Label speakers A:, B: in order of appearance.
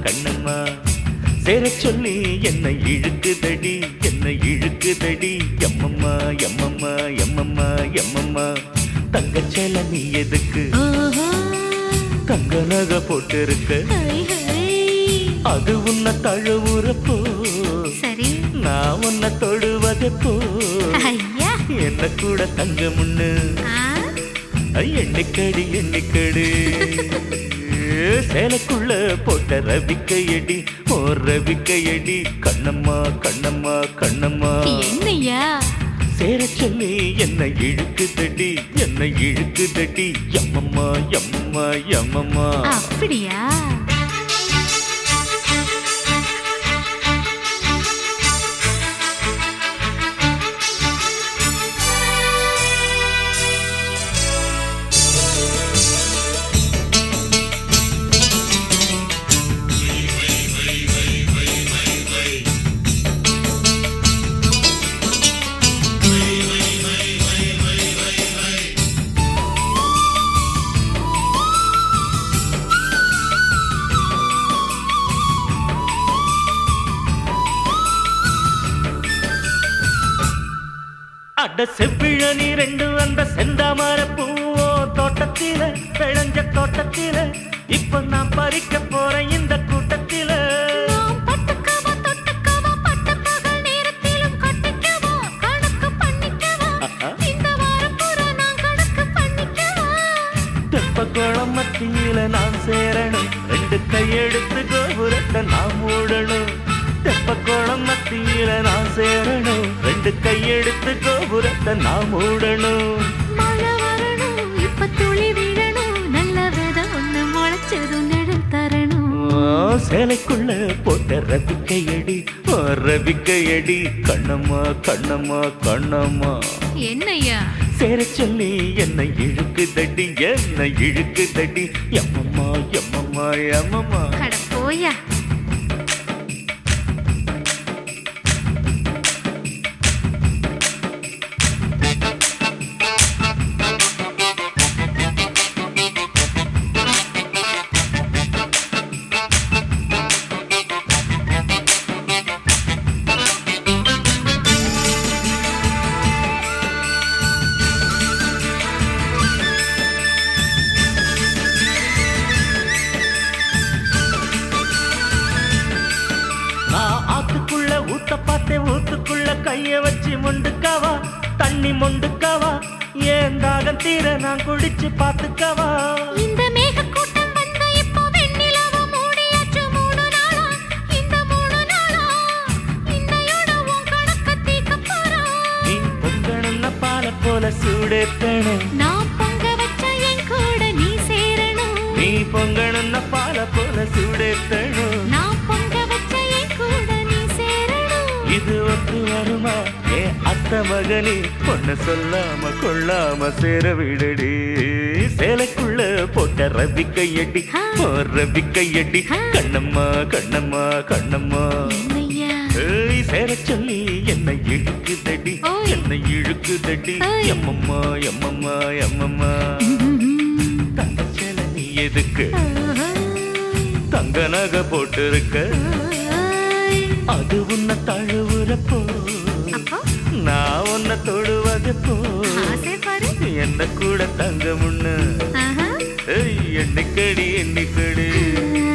A: கண்ணம்மா சேர சொல்லி என்னை இழுக்குதடி என்னை இழுக்குதடி எம்மம்மா எம்மம்மா எம்மம்மா எம்மம்மா தங்கச்சேல நீ எதுக்கு தங்க நகை போட்டிருக்க அது உன்னை தழுவுறப்போ நான் உன்னை தொடுவதப்போ என்ன கூட தங்க முன்னு எண்ணிக்கடி எண்ணிக்கடி சேலைக்குள்ள போட்ட ரவிக்கையடி ஓ ரவிக்கையடி கண்ணம்மா கண்ணம்மா கண்ணம்மா
B: என்னையா
A: சேர சொல்லி என்னை இழுக்குதடி என்னை இழுக்குதடி எம்மம்மா எம்மம்மா எம்மம்மா
B: அப்படியா
A: அட செவ்விழனி ரெண்டு வந்த செந்தாமர பூவோ தோட்டத்தில விளைஞ்ச தோட்டத்தில இப்ப நான் பறிக்க போறேன் இந்த கூட்டத்தில தெப்பக்குளம் மத்தியில நான் சேரணும் ரெண்டு கையெடுத்து கோபுரத்தை நான் மூடணும் தெப்பக்குளம் மத்தியில நான் சேரணும் ரெண்டு கையெடுத்து கோபுரத்தை நான் மூடணும்
B: மழை வரணும் இப்ப துளி விழணும் நல்ல விதம் ஒண்ணு முளைச்சதும் நிழல் தரணும்
A: சேலைக்குள்ள போட்ட ரவிக்கையடி ரவிக்கையடி கண்ணம்மா கண்ணம்மா கண்ணம்மா
B: என்னையா
A: சேர சொல்லி என்னை இழுக்குதடி என்னை இழுக்குதடி எம்மம்மா எம்மம்மா எம்மம்மா
B: அட போயா ஊத்த பார்த்தே ஊத்துக்குள்ள கைய வச்சு மொண்டுக்காவா தண்ணி மொண்டுக்காவா ஏன் தாகம் தீர நான் குடிச்சு பாத்துக்காவா இந்த மேக கூட்டம் வந்து இப்போ வெண்ணிலவ மூடியாச்சு 3 நாளா இந்த 3 நாளா இன்னையோட உன் கணக்க தீக்க போறோம்
A: நீ பொங்கணும்னா பால போல சூடேத்தணும்
B: நான் பொங்க வச்ச என் கூட நீ சேரணும்
A: நீ பொங்கணும்னா பால போல சூடேத்தணும்
B: நான் பொங்க வச்ச என் கூட நீ சேரணும்
A: இது ஒத்து வருமா ஏ அத்த மகனே பொண்ணு சொல்லாம கொள்ளாம சேர விடடி சேலைக்குள்ள போட்ட ரவிக்கையடி ரவிக்கையடி கண்ணம்மா கண்ணம்மா கண்ணம்மா சேர சொல்லி என்னை இழுக்குதடி என்னை இழுக்குதடி எம்மம்மா எம்மம்மா எம்மம்மா தங்க சேலை நீ எதுக்கு தங்க நகை போட்டிருக்க அது உன்னை தழுவுறப்போ நான் உன்னை தொடுவதப்போ என்ன கூட தங்க முன்னு எண்ணிக்கடி எண்ணிக்கடி